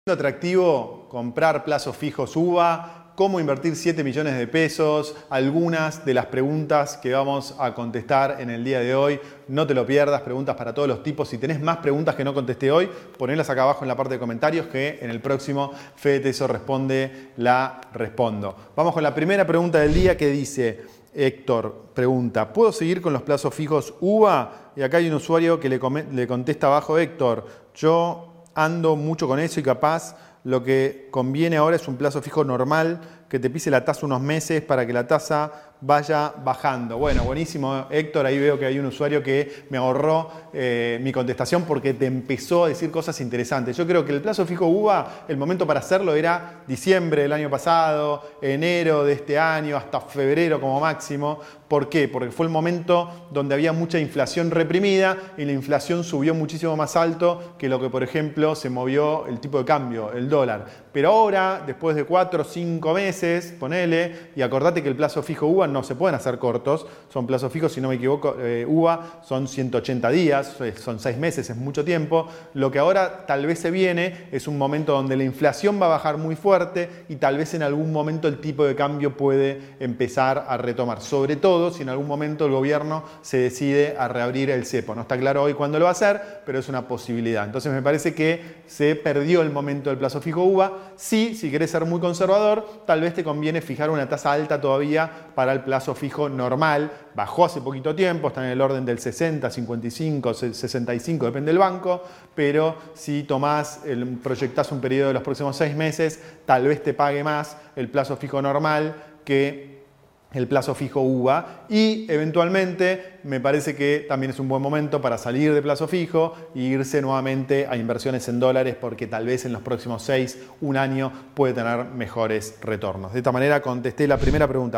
Atractivo comprar plazos fijos UVA, cómo invertir 7 millones de pesos, algunas de las preguntas que vamos a contestar en el día de hoy. No te lo pierdas, preguntas para todos los tipos. Si tenés más preguntas que no contesté hoy, ponedlas acá abajo en la parte de comentarios que en el próximo Fede Teso Responde la respondo. Vamos con la primera pregunta del día que dice, Héctor pregunta, ¿puedo seguir con los plazos fijos UVA? Y acá hay un usuario que le contesta abajo, Héctor, yo ando mucho con eso y capaz lo que conviene ahora es un plazo fijo normal que te pise la tasa unos meses para que la tasa vaya bajando. Bueno, buenísimo, Héctor. Ahí veo que hay un usuario que me ahorró mi contestación porque te empezó a decir cosas interesantes. Yo creo que el plazo fijo UVA, el momento para hacerlo era diciembre del año pasado, enero de este año, hasta febrero como máximo. ¿Por qué? Porque fue el momento donde había mucha inflación reprimida y la inflación subió muchísimo más alto que lo que, por ejemplo, se movió el tipo de cambio, el dólar. Pero ahora, después de 4 o 5 meses, ponele, y acordate que el plazo fijo UVA no se pueden hacer cortos, son plazos fijos, si no me equivoco, UVA son 180 días, son 6 meses, es mucho tiempo. Lo que ahora tal vez se viene es un momento donde la inflación va a bajar muy fuerte y tal vez en algún momento el tipo de cambio puede empezar a retomar. Sobre todo si en algún momento el gobierno se decide a reabrir el cepo. No está claro hoy cuándo lo va a hacer, pero es una posibilidad. Entonces me parece que se perdió el momento del plazo fijo UVA. Sí, si querés ser muy conservador, tal vez te conviene fijar una tasa alta todavía para el plazo fijo normal. Bajó hace poquito tiempo, está en el orden del 60, 55, 65, depende del banco, pero si proyectás un periodo de los próximos 6 meses, tal vez te pague más el plazo fijo normal que el plazo fijo UVA, y eventualmente me parece que también es un buen momento para salir de plazo fijo e irse nuevamente a inversiones en dólares, porque tal vez en los próximos 6, un año, puede tener mejores retornos. De esta manera contesté la primera pregunta.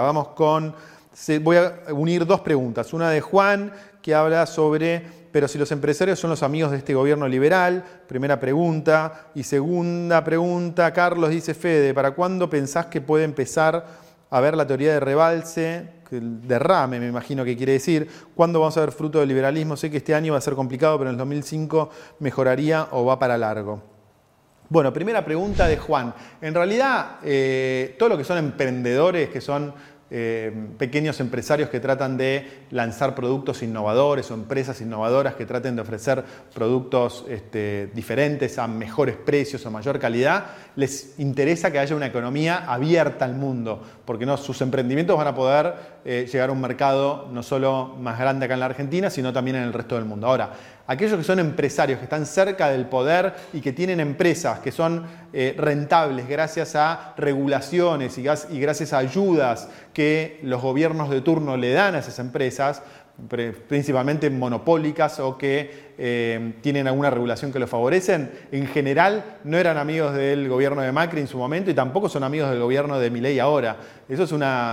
Voy a unir dos preguntas. Una de Juan, que habla sobre, pero si los empresarios son los amigos de este gobierno liberal, primera pregunta. Y segunda pregunta, Carlos dice, Fede, ¿para cuándo pensás que puede empezar a ver la teoría de rebalse, el derrame me imagino que quiere decir? ¿Cuándo vamos a ver fruto del liberalismo? Sé que este año va a ser complicado, pero en el 2005 mejoraría o va para largo. Bueno, primera pregunta de Juan. En realidad, todo lo que son emprendedores, que son pequeños empresarios que tratan de lanzar productos innovadores o empresas innovadoras que traten de ofrecer productos diferentes a mejores precios o mayor calidad, les interesa que haya una economía abierta al mundo, porque sus emprendimientos van a poder llegar a un mercado no solo más grande acá en la Argentina, sino también en el resto del mundo. Ahora, aquellos que son empresarios, que están cerca del poder y que tienen empresas que son rentables gracias a regulaciones y gracias a ayudas que los gobiernos de turno le dan a esas empresas, principalmente monopólicas o que tienen alguna regulación que los favorecen, en general no eran amigos del gobierno de Macri en su momento y tampoco son amigos del gobierno de Milei ahora. Eso es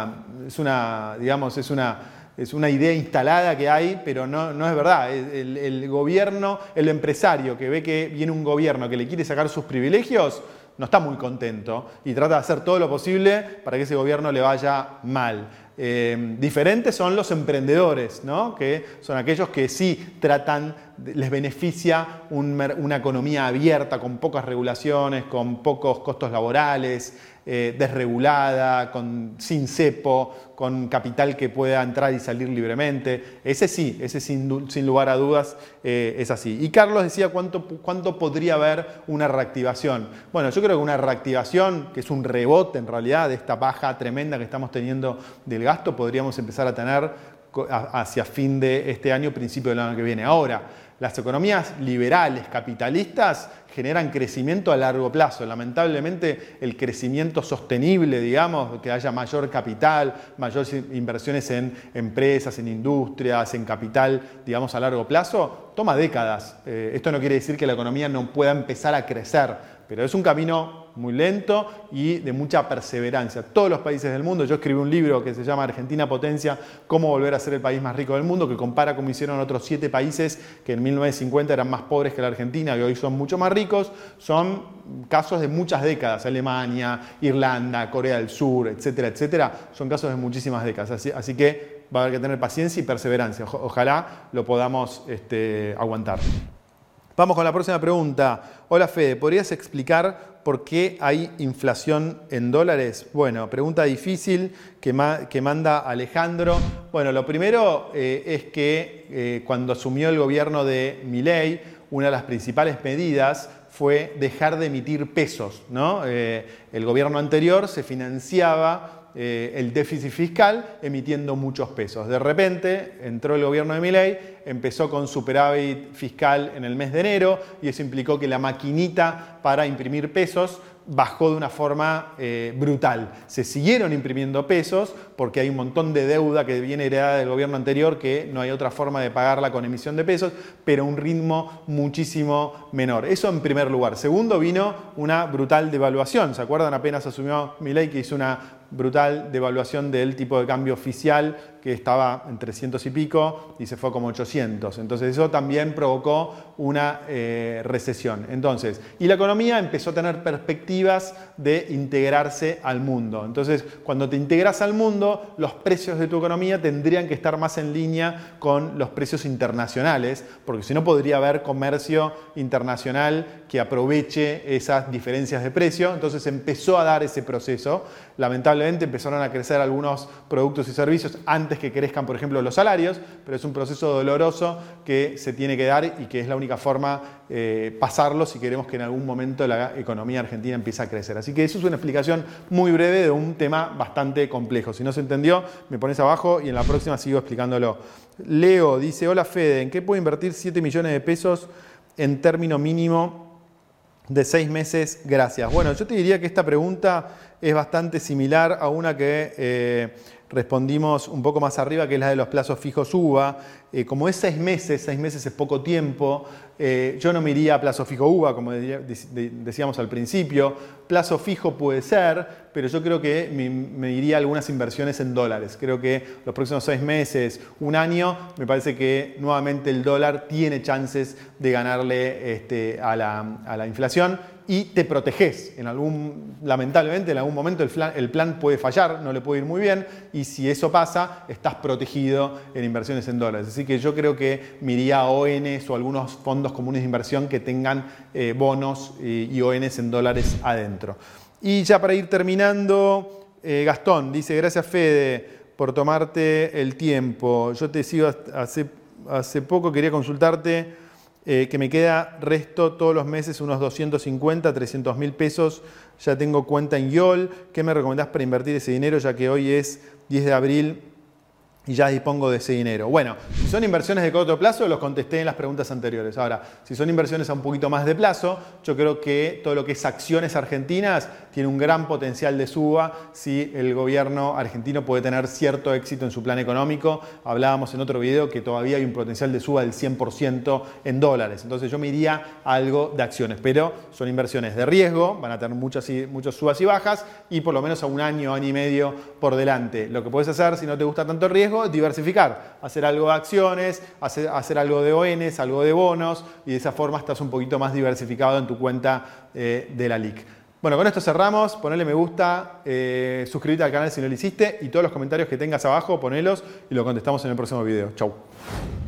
una idea instalada que hay, pero no es verdad. El gobierno, el empresario que ve que viene un gobierno que le quiere sacar sus privilegios, no está muy contento y trata de hacer todo lo posible para que ese gobierno le vaya mal. Diferentes son los emprendedores, ¿no? Que son aquellos que sí les beneficia una economía abierta, con pocas regulaciones, con pocos costos laborales, desregulada, sin cepo, con capital que pueda entrar y salir libremente. Ese sin lugar a dudas es así. Y Carlos decía cuánto podría haber una reactivación. Bueno, yo creo que una reactivación, que es un rebote en realidad de esta baja tremenda que estamos teniendo del gasto, podríamos empezar a tener hacia fin de este año, principio del año que viene. Ahora, las economías liberales, capitalistas, generan crecimiento a largo plazo. Lamentablemente, el crecimiento sostenible, digamos, que haya mayor capital, mayores inversiones en empresas, en industrias, en capital, digamos, a largo plazo, toma décadas. Esto no quiere decir que la economía no pueda empezar a crecer, pero es un camino muy lento y de mucha perseverancia. Todos los países del mundo, yo escribí un libro que se llama Argentina Potencia, cómo volver a ser el país más rico del mundo, que compara cómo hicieron otros 7 países que en 1950 eran más pobres que la Argentina y hoy son mucho más ricos. Son casos de muchas décadas, Alemania, Irlanda, Corea del Sur, etcétera, etcétera. Son casos de muchísimas décadas, así que va a haber que tener paciencia y perseverancia. Ojalá lo podamos aguantar. Vamos con la próxima pregunta. Hola Fede, ¿podrías explicar por qué hay inflación en dólares. Bueno, pregunta difícil que manda Alejandro. Bueno, lo primero es que cuando asumió el gobierno de Milei, una de las principales medidas fue dejar de emitir pesos, ¿no? El gobierno anterior se financiaba el déficit fiscal emitiendo muchos pesos. De repente entró el gobierno de Milei, empezó con superávit fiscal en el mes de enero y eso implicó que la maquinita para imprimir pesos bajó de una forma brutal. Se siguieron imprimiendo pesos porque hay un montón de deuda que viene heredada del gobierno anterior que no hay otra forma de pagarla con emisión de pesos, pero a un ritmo muchísimo menor. Eso en primer lugar. Segundo, vino una brutal devaluación. ¿Se acuerdan? Apenas asumió Milei que hizo una brutal devaluación del tipo de cambio oficial que estaba en 300 y pico y se fue como 800. Entonces eso también provocó una recesión. Entonces, y la economía empezó a tener perspectivas de integrarse al mundo. Entonces, cuando te integras al mundo, los precios de tu economía tendrían que estar más en línea con los precios internacionales, porque si no podría haber comercio internacional que aproveche esas diferencias de precio. Entonces empezó a dar ese proceso. Lamentablemente empezaron a crecer algunos productos y servicios antes que crezcan, por ejemplo, los salarios, pero es un proceso doloroso que se tiene que dar y que es la única forma pasarlo si queremos que en algún momento la economía argentina empiece a crecer. Así que eso es una explicación muy breve de un tema bastante complejo. Si no se entendió, me pones abajo y en la próxima sigo explicándolo. Leo dice, hola Fede, ¿en qué puedo invertir 7 millones de pesos en término mínimo de 6 meses? Gracias. Bueno, yo te diría que esta pregunta es bastante similar a una que respondimos un poco más arriba, que es la de los plazos fijos UVA. Como es 6 meses es poco tiempo, yo no me iría a plazo fijo UVA, como decíamos al principio. Plazo fijo puede ser, pero yo creo que me iría a algunas inversiones en dólares. Creo que los próximos 6 meses, un año, me parece que nuevamente el dólar tiene chances de ganarle a la inflación y te proteges. Lamentablemente, en algún momento el plan puede fallar, no le puede ir muy bien, y si eso pasa, estás protegido en inversiones en dólares. Así que yo creo que me iría a ONs o algunos fondos comunes de inversión que tengan bonos y ONs en dólares adentro. Y ya para ir terminando, Gastón dice, gracias Fede por tomarte el tiempo. Yo te sigo hace poco, quería consultarte que me queda resto todos los meses unos 250, 300 mil pesos. Ya tengo cuenta en YOL. ¿Qué me recomendás para invertir ese dinero ya que hoy es 10 de abril? Y ya dispongo de ese dinero. Bueno, si son inversiones de corto plazo, los contesté en las preguntas anteriores. Ahora, si son inversiones a un poquito más de plazo, yo creo que todo lo que es acciones argentinas tiene un gran potencial de suba si el gobierno argentino puede tener cierto éxito en su plan económico. Hablábamos en otro video que todavía hay un potencial de suba del 100% en dólares. Entonces yo me iría a algo de acciones, pero son inversiones de riesgo, van a tener muchas subas y bajas y por lo menos a un año y medio por delante. Lo que puedes hacer si no te gusta tanto el riesgo, diversificar, hacer algo de acciones, hacer algo de ONs, algo de bonos y de esa forma estás un poquito más diversificado en tu cuenta de la LIC. Bueno, con esto cerramos, ponele me gusta, suscríbete al canal si no lo hiciste y todos los comentarios que tengas abajo, ponelos y lo contestamos en el próximo video. Chau.